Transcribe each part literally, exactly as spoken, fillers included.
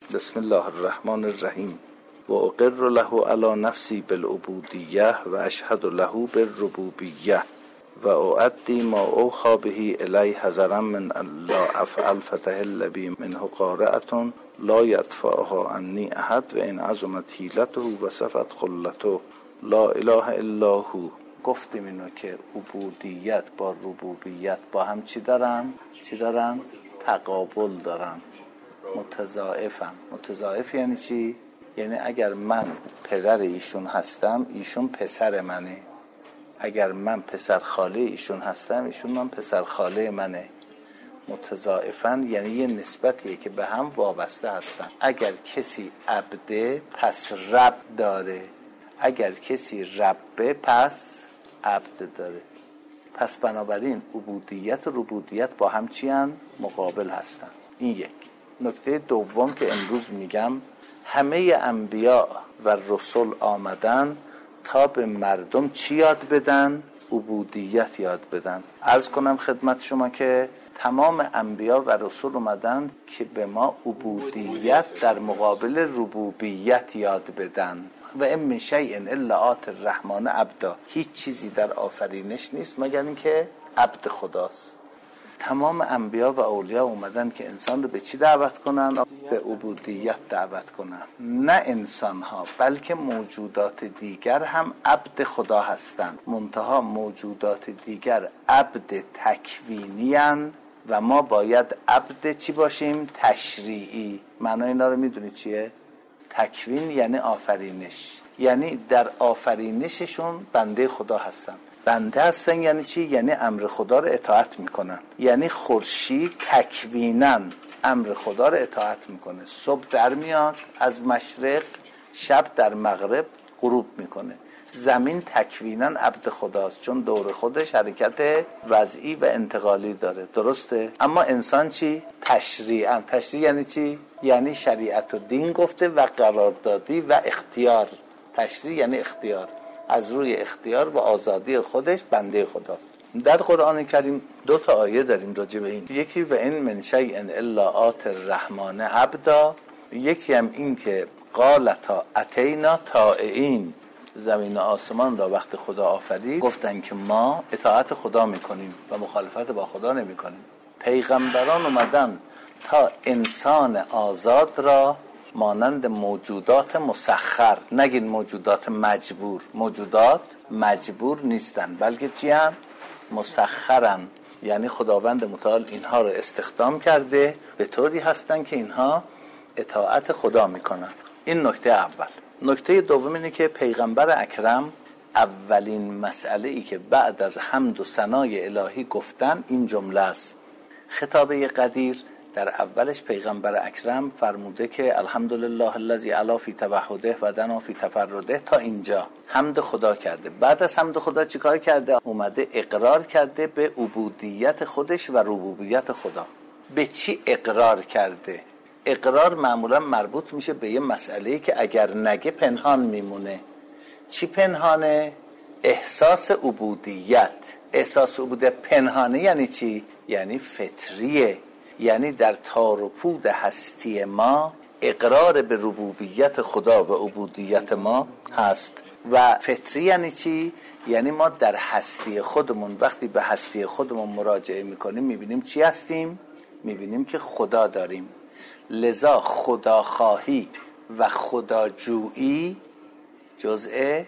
بسم الله الرحمن الرحیم. و اقر له علی نفسی بالعبودیه و اشهد له بالربوبیه و اؤدی ما اوحی به الی حذرا من لا افعل فتحل بی منه قارعه لا یدفعها عنی احد و ان عظمت حیلته و صفت خلته لا اله الا هو. گفتیم اینو که عبودیت با ربوبیت با هم چی دارن؟ چی دارن؟ تقابل دارن، متضاعفن. متضاعف یعنی چی؟ یعنی اگر من پدر ایشون هستم ایشون پسر منه، اگر من پسر خاله ایشون هستم ایشون من پسر خاله منه. متضاعفن یعنی یه نسبتیه که به هم وابسته هستن. اگر کسی عبده پس رب داره، اگر کسی ربه پس عبد داره. پس بنابراین عبودیت و ربوبیت با هم چی هن؟ مقابل هستن. این یک. نکته دوم که امروز میگم، همه انبیا و رسول آمدن تا به مردم چی یاد بدن؟ عبودیت یاد بدن. عرض کنم خدمت شما که تمام انبیا و رسول اومدن که به ما عبودیت در مقابل ربوبیت یاد بدن. و ام من شیء الا آتی الرحمن عبدا. هیچ چیزی در آفرینش نیست مگر اینکه عبد خداست. تمام انبیا و اولیا اومدن که انسان رو به چی دعوت کنن؟ به عبودیت دعوت کنن. نه انسان ها بلکه موجودات دیگر هم عبد خدا هستن، منتها موجودات دیگر عبد تکوینی هن و ما باید عبد چی باشیم؟ تشریعی. معنی اینا رو میدونی چیه؟ تکوین یعنی آفرینش، یعنی در آفرینششون بنده خدا هستن. بنده هستن یعنی چی؟ یعنی امر خدا رو اطاعت میکنن. یعنی خورشید تکویناً امر خدا رو اطاعت میکنه. صبح در میاد از مشرق، شب در مغرب غروب میکنه. زمین تکویناً عبد خداست چون دور خودش حرکت وضعی و انتقالی داره. درسته؟ اما انسان چی؟ تشریعاً. تشریع یعنی چی؟ یعنی شریعت و دین گفته و قراردادی و اختیار. تشریع یعنی اختیار، از روی اختیار و آزادی خودش بنده خداست. در قرآن کریم دو تا آیه داریم راجع به این. یکی و ان من شیء الا آتی الرحمن عبدا، یکی هم این که قالتا اتینا طائعین. زمین و آسمان را وقت خدا آفرید گفتن که ما اطاعت خدا میکنیم و مخالفت با خدا نمیکنیم. پیغمبران اومدن تا انسان آزاد را مانند موجودات مسخر، نگین موجودات مجبور، موجودات مجبور نیستن بلکه چی هم؟ مسخرن. یعنی خداوند متعال اینها رو استخدام کرده به طوری هستن که اینها اطاعت خدا میکنن. این نکته اول. نکته دوم اینه که پیغمبر اکرم اولین مسئله ای که بعد از حمد و ثنای الهی گفتن این جمله است. خطابه قدیر در اولش پیغمبر اکرم فرموده که الحمدلله الذی علا فی توحده و دنا فی تفرده. تا اینجا حمد خدا کرده. بعد از حمد خدا چیکار کرده؟ اومده اقرار کرده به عبودیت خودش و ربوبیت خدا. به چی اقرار کرده؟ اقرار معمولا مربوط میشه به یه مسئله‌ای که اگر نگه پنهان میمونه. چی پنهانه؟ احساس عبودیت. احساس عبودیت پنهانه یعنی چی؟ یعنی فطریه. یعنی در تار و پود هستی ما اقرار به ربوبیت خدا و عبودیت ما هست. و فطری یعنی چی؟ یعنی ما در هستی خودمون وقتی به هستی خودمون مراجعه میکنیم میبینیم چی هستیم؟ میبینیم که خدا داریم. لذا خداخواهی و خداجویی جزء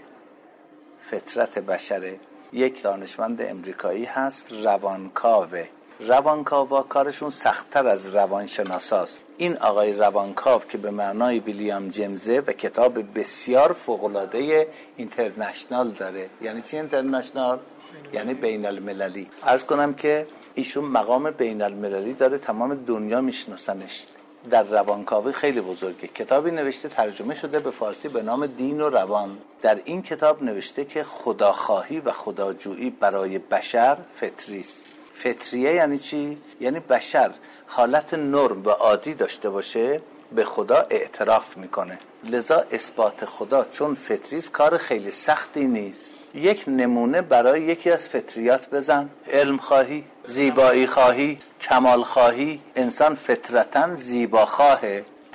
فطرت بشره. یک دانشمند امریکایی هست روانکاوه. روانکاوا کارشون سخت‌تر از روانشناساست. این آقای روانکاو که به معنای ویلیام جیمزه و کتاب بسیار فوق‌العاده اینترنشنال داره. یعنی چی اینترنشنال؟ یعنی بین المللی. عرض کنم که ایشون مقام بین المللی داره، تمام دنیا میشناسنش. در روانکاوی خیلی بزرگه. کتابی نوشته ترجمه شده به فارسی به نام دین و روان. در این کتاب نوشته که خداخواهی و خداجویی برای بشر فطری است. فطریه یعنی چی؟ یعنی بشر حالت نرم و عادی داشته باشه به خدا اعتراف میکنه. لذا اثبات خدا چون فطری است کار خیلی سختی نیست. یک نمونه برای یکی از فطریات بزن. علم خواهی، زیبایی خواهی، کمال خواهی. انسان فطرتاً زیباخواهه،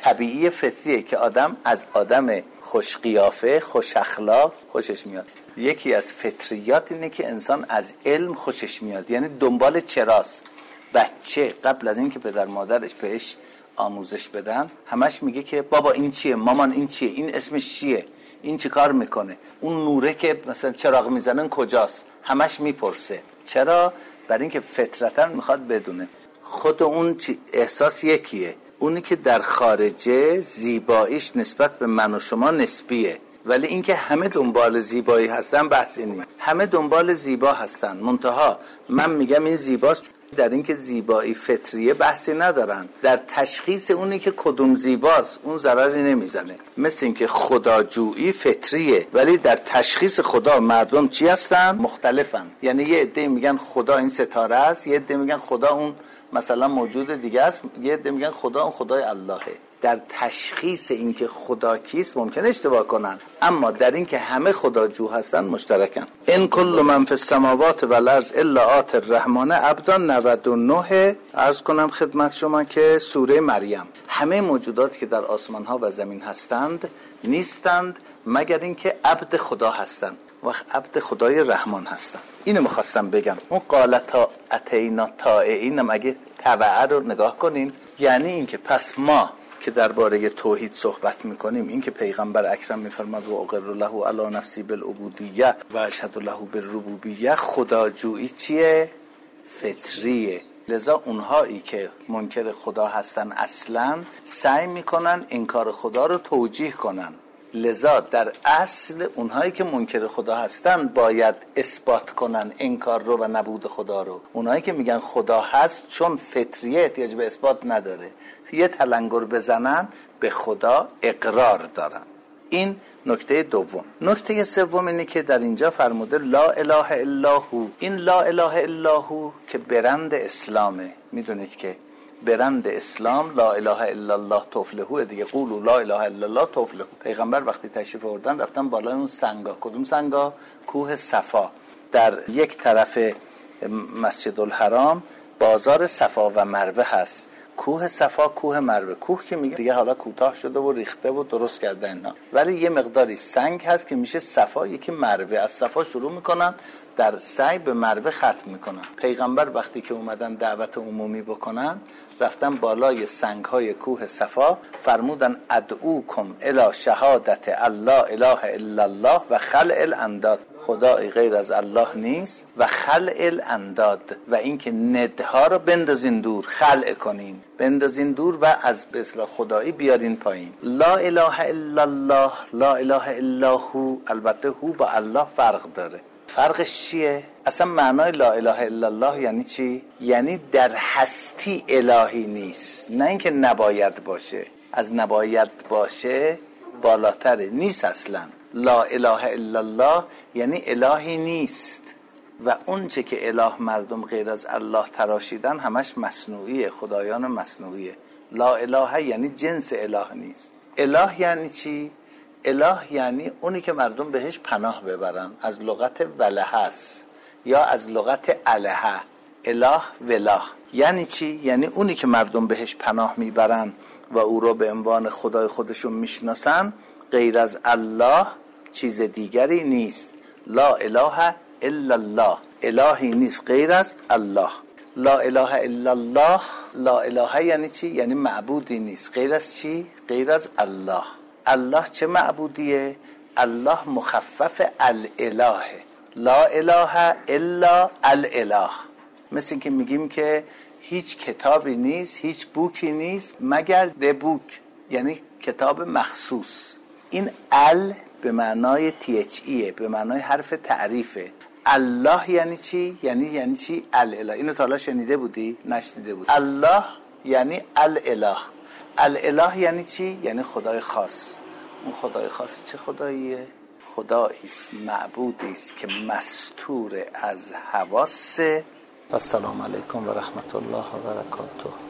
طبیعی فطریه که آدم از آدم خوش قیافه، خوش اخلاق خوشش میاد. یکی از فطریات اینه که انسان از علم خوشش میاد، یعنی دنبال چراست. بچه قبل از اینکه پدر مادرش بهش آموزش بدن همش میگه که بابا این چیه، مامان این چیه، این اسمش چیه، این چی کار میکنه، اون نوره که مثلا چراغ میزنن کجاست، همش میپرسه. چرا؟ برای اینکه فطرتاً میخواد بدونه. خود اون احساس یکیه، اونی که در خارجه زیباییش نسبت به من و شما نسبیه، ولی اینکه همه دنبال زیبایی هستن بحثی نیست. همه دنبال زیبا هستن، منتها من میگم این زیباست. در اینکه زیبایی فطریه بحثی ندارن، در تشخیص اونی که کدوم زیباست اون ضرری نمیزنه. مثل اینکه خداجویی فطریه، ولی در تشخیص خدا مردم چی هستن؟ مختلفن. یعنی یه عده میگن خدا این ستاره است، یه عده میگن خدا اون مثلا موجود دیگه است، یه عده میگن خدا اون خدای اللهه. در تشخیص اینکه خدا کیست ممکن اشتباه کنن، اما در اینکه همه خداجو هستن مشترکن. ان کل من فی السماوات و الارض الا آتی الرحمن عبدا نود و نه. عرض کنم خدمت شما که سوره مریم، همه موجوداتی که در آسمان ها و زمین هستند نیستند مگر اینکه عبد خدا هستند و عبد خدای رحمان هستند. اینو می‌خواستم بگم. اون قالتا اتینا طائعین مگه تبعه رو نگاه کنین، یعنی اینکه پس ما که درباره توحید صحبت میکنیم، این که پیغمبر اکرم میفرماد و اقر له علی نفسی بالعبودیه و اشهد له بالربوبیه، خداجویی چیه؟ فطریه. لذا اونهایی که منکر خدا هستن اصلا سعی میکنن انکار خدا رو توجیه کنن. لذا در اصل اونهایی که منکر خدا هستن باید اثبات کنن انکار رو و نبود خدا رو. اونهایی که میگن خدا هست چون فطریه احتیاج به اثبات نداره، یه تلنگر بزنن به خدا اقرار دارن. این نکته دوم. نکته سوم اینه که در اینجا فرموده لا اله الا هو. این لا اله الا هو که برند اسلامه. میدونید که برند اسلام لا اله الا الله تفلحو دیگه. قولوا لا اله الا الله تفلحو. پیغمبر وقتی تشریف آوردن رفتن بالای اون سنگا. کدوم سنگا؟ کوه صفا. در یک طرف مسجد الحرام بازار صفا و مروه هست. کوه صفا، کوه مروه. کوه که میگه دیگه حالا کوتاه شده و ریخته و درست کردن اینا، ولی یه مقداری سنگ هست که میشه صفا، یکی مروه. از صفا شروع میکنن در سعی به مروه ختم میکنن. پیغمبر وقتی که اومدن دعوت عمومی بکنن رفتن بالای سنگ های کوه صفا، فرمودن ادعوکم الی شهادت الله اله الا الله و خلع الانداد. خدای غیر از الله نیست و خلع الانداد، و اینکه ندها رو بندازین دور، خلع کنین، بندازین دور و از به اصطلاح خدایی بیارین پایین. لا اله الا الله، لا اله الا هو. البته هو با الله فرق داره. فرقش چیه؟ اصلا معنای لا اله الا الله یعنی چی؟ یعنی در هستی الهی نیست، نه اینکه نباید باشه. از نباید باشه بالاتره، نیست اصلا. لا اله الا الله یعنی الهی نیست، و اون چه که اله مردم غیر از الله تراشیدن همش مصنوعیه، خدایان مصنوعیه. لا اله یعنی جنس اله نیست. اله یعنی چی؟ اله یعنی اونی که مردم بهش پناه ببرن. از لغت وله است یا از لغت اله. اله وله یعنی چی؟ یعنی اونی که مردم بهش پناه میبرن و او رو به عنوان خدای خودشون میشناسن، غیر از الله چیز دیگری نیست. لا اله الا الله، الهی نیست غیر از الله. لا اله الا الله، لا اله یعنی چی؟ یعنی معبودی نیست غیر از چی؟ غیر از الله. الله چه معبودیه؟ الله مخفف الاله. لا اله الا الاله. مثل این که میگیم که هیچ کتابی نیست، هیچ بوکی نیست مگر ده بوک، یعنی کتاب مخصوص. این ال به معنای تی اچ ایه، به معنای حرف تعریفه. الله یعنی چی؟ یعنی یعنی چی؟ الاله. اینو تا حالا شنیده بودی؟ نشنیده بودی. الله یعنی الاله. الاله یعنی چی؟ یعنی خدای خاص. اون خدای خاص چه خداییه؟ خدایی است، معبودی است که مستور از حواس. السلام علیکم و رحمت الله و برکاته.